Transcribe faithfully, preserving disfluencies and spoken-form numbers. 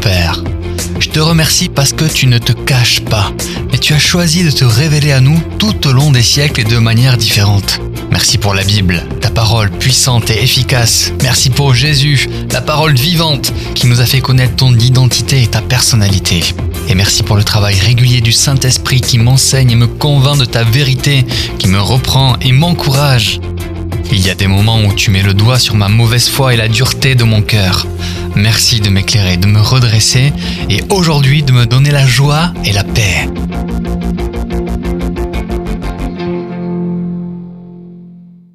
Père. Je te remercie parce que tu ne te caches pas, mais tu as choisi de te révéler à nous tout au long des siècles et de manière différente. Merci pour la Bible, ta parole puissante et efficace. Merci pour Jésus, la parole vivante qui nous a fait connaître ton identité et ta personnalité. Et merci pour le travail régulier du Saint-Esprit qui m'enseigne et me convainc de ta vérité, qui me reprend et m'encourage. Il y a des moments où tu mets le doigt sur ma mauvaise foi et la dureté de mon cœur. Merci de m'éclairer, de me redresser et aujourd'hui de me donner la joie et la paix.